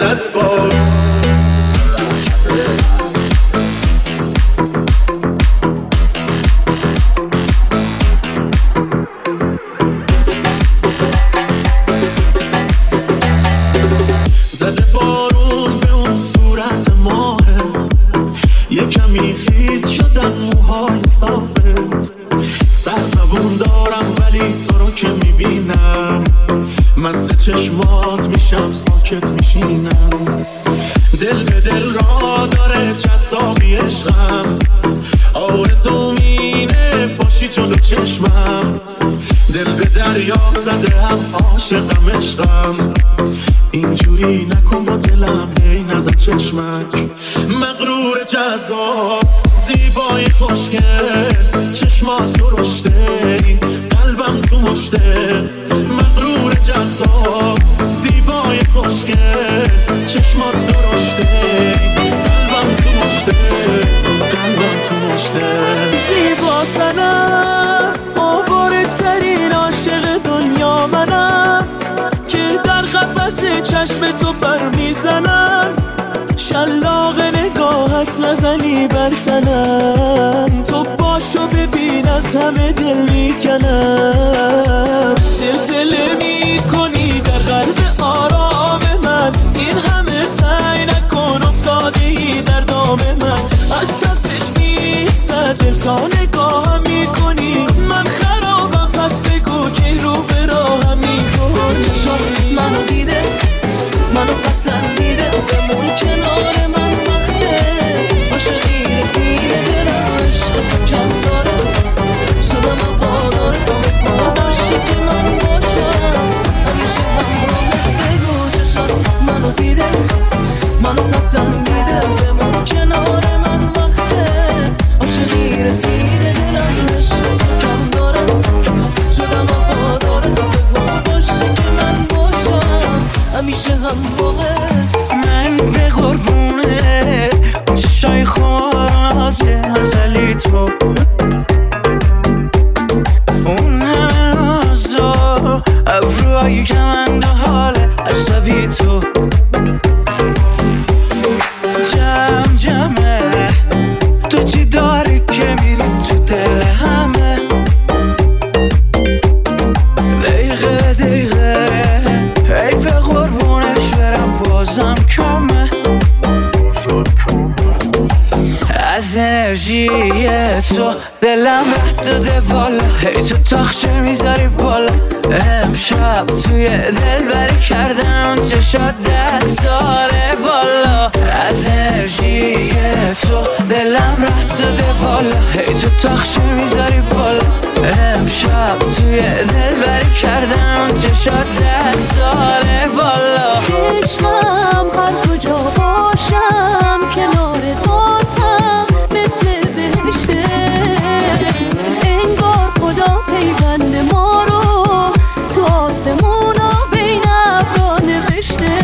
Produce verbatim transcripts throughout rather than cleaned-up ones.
صد بار. زده بارون به اون صورت ماهت، یه کمی خیس شدن موهای صافت. سرزبون دارم ولی تو رو که میبینم مست چشمات میشم، ساکت میشینم. دل به دل را داره جذابی عشقم، آرزو مینه باشی جلو چشمم. دل به دریا زده هم عاشقم عشقم، اینجوری نکن با دلم هی نزد چشمک. مغرور جذاب زیبای خوشگل، چشمات درشته قلبم تو مشتت. مغرور جذاب زیبای خوشگل، چشمات درشته قلبم تو مشتت، قلبم تو مشتت. زیبا سنم آواره ترین عاشق دنیا منم، که در قفس چشم تو پر میزنم. شلاق نگاهت نزنی بر تنم، تو باشو ببین از همه دل میکنم. زلزله میکنی در قلب آرام من، این همه سعی نکن افتاده ای در دام من. از سمتش میستر دل تا نگاهم میکنی، من خرابم پس بگو که رو به راهم میکنی. چشم منو دیده منو پسندیده، بمون کنار من وقته عاشقی رسیده. دلم عشق کم داره شدم وفادار، تو پا باشی که من باشم همیشه همراهت. بگو چشم منو دیده منو پسندیده، بمون کنار من وقته عاشقی رسیده. دلم عشق کم داره شدم وفادار، تو پا باشی که من باشم همیشه همراهت. من به قربونه چشای خوراز ازلی تو، اون همه نازا ابروهایی که من دو حال عصبی تو. جمع جمعه تو چی داری که میری تو دل همه، دقیقه دقیقه ای به قربونش برم بازم کمه. از انرژی تو دلم ره داده والا، هی تو تاخچه میذاری بالا. امشب توی دل بری کردم چشات دست داره بالا. از انرژی تو دلم ره داده والا، هی تو تاخچه میذاری بالا. امشب توی دل بری کردم چشات دست داره بالا. عشقم هر کجا باشم کنارت باشم مثل بهشته، انگار خدا پیوند ما رو تو آسمونا بین ابرا نوشته.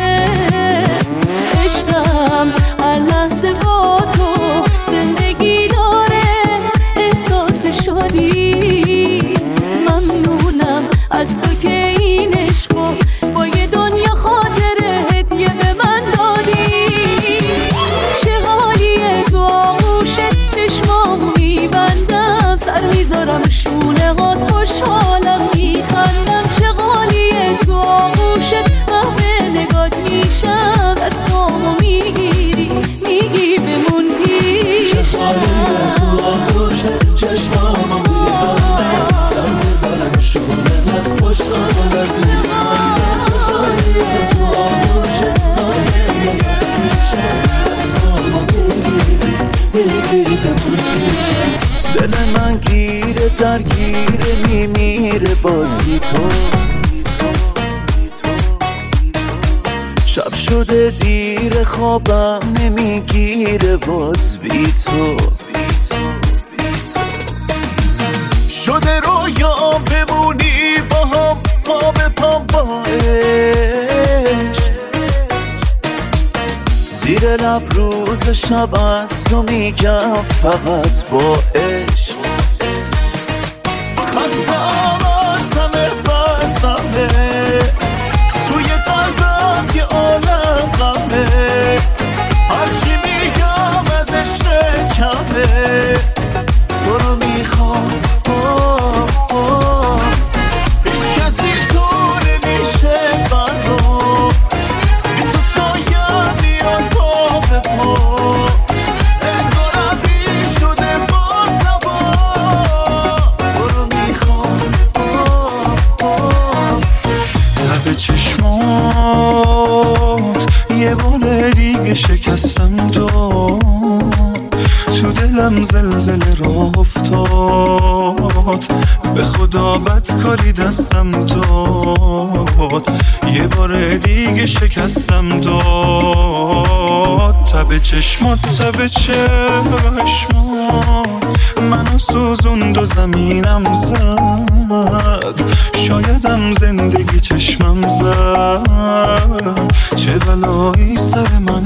عشقم هر لحظه با تو زندگی داره احساس شادی. ممنونم از تو که این عشقو با یه دنیا خاطره هدیه به من دادی. چه حالیه تو آغوشت چشمامو میبندم، سر میذارم شونه هات خوشحالم میخندم. چه حالیه تو آغوشت همه نگات میشم، دستامو میگیری میگی بمون پیشم. چه حالیه تو آغوشت چشمامو میبندم، سر میذارم شونه هات خوشحالم میخندم. چه حالیه تو آغوشت همه نگات میشم، دستامو میگیری میگی بمون پیشم. دل من گیره درگیره میمیره باز بی تو. شب شده دیر خوابم نمیگیره باز بی تو. شده رویا بمونی با هم پا به پا با عشق، زیر لب روز شب از تو میگم فقط با عشق. خستم از همه بستمه توی قلبم یه عالم غمه، به خدا بدکاری دستم داد، یه بار دیگه شکستم داد. تب چشمات تب چشمات منو سوزوند و زمینم زد، شایدم زندگی چشمم زد. چه بلایی سر من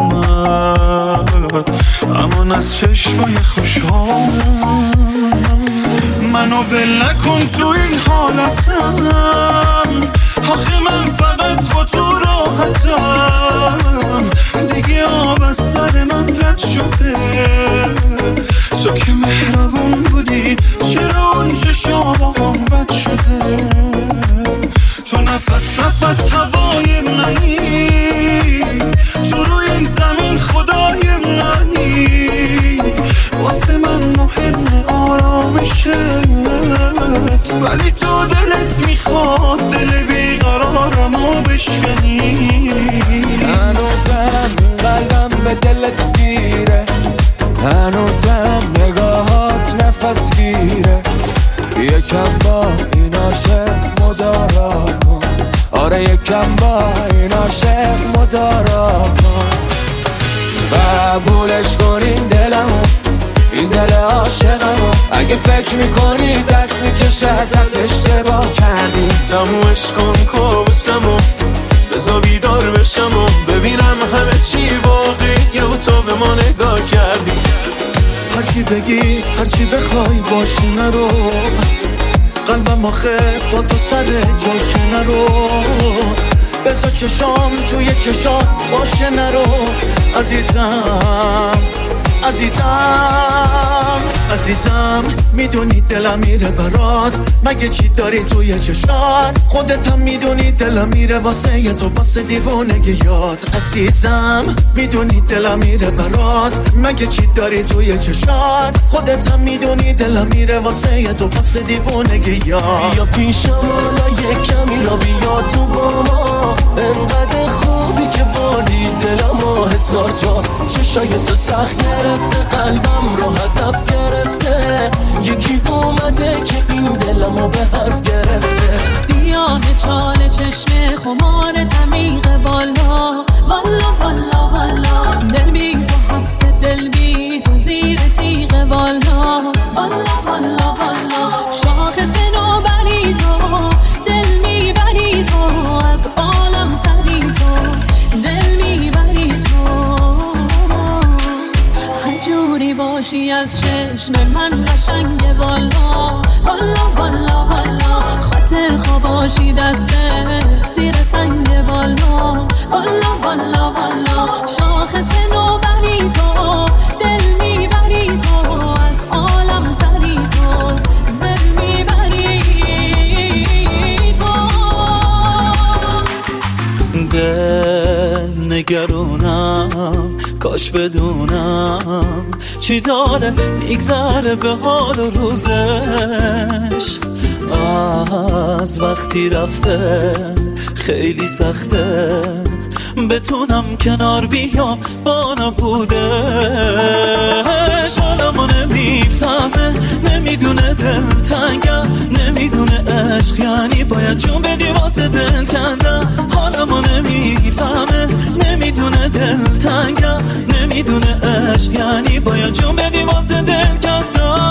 اومد امان از چشمای خوشحالم. منو ول نکن تو این حالتم، آخه من فقط با تو راحتم. دیگه آب از سر من رد شده، تو که مهربون بودی چرا اون چشامم بد شده. تو نفس نفس هوای منی، تو روی این زمین خدای منی. واسه من مهم آرامشت، ولی تو دلت میخواد دل بیقرارمو بشکنی. هنوزم این قلبم به دلت گیره، هنوزم نگاهات نفس گیره. یکم با این عاشق مدارا کن، آره یکم با این عاشق مدارا کن. قبولش کن این دلمو، این دل عاشقمو. اگه فکر میکنی دست میکشه ازت اشتباه کردی. تمومش کن کابوسمو، بذار بیدار بشم و ببینم همه چی واقعیه و تو به ما نگاه کردی. هرچی بگی هرچی بخوای باشه نرو، قلبم آخه با تو سر جاش نرو. بذار چشام توی چشات باشه نرو. عزیزم عزیزم عزیزم میدونی دلم میره برات، مگه چی داری توی چشات؟ خودت هم میدونی دلم میره واسه یه تو، واسه دیوونگیات. عزیزم میدونی دلم میره برات، مگه چی داری توی چشات؟ خودت هم میدونی دلم میره واسه یه تو، واسه دیوونگیات. بیا پیشم حالا یک کمی را بیا تو با ما، انقدر خوبی که باری دلمو هزار جا. چشای تو سخت گرفته قلبم رو هدف گرفته، یکی اومده که این دلمو به حرف گرفته. سیاه چال چشم خمار تمیقه والا والا والا والا. دل بی تو حبس دل بی تو زیر تیغه والا والا والا والا. شاخص نوبری تو دل میبری تو، از عالم سری تو دل میبری تو. هجوری باشی از چشم من قشنگه والا والا والا والا. خاطر خواباشی دسته زیر سنگ والا والا والا والا. شاخص نوبری تو دل میبری تو، از عالم سری تو دل میبری تو. دل نگرونم کاش بدونم چی داره میگذره به حال و روزش. از وقتی رفته خیلی سخته بتونم کنار بیام با نبودش. حالمو نمیفهمه نمیدونه دلتنگم، نمیدونه عشق یعنی باید جون بدی واسه دل کندم. حالمو نمیفهمه نمیدونه دلتنگم، نمیدونه عشق یعنی باید جون بدی واسه دل کندم.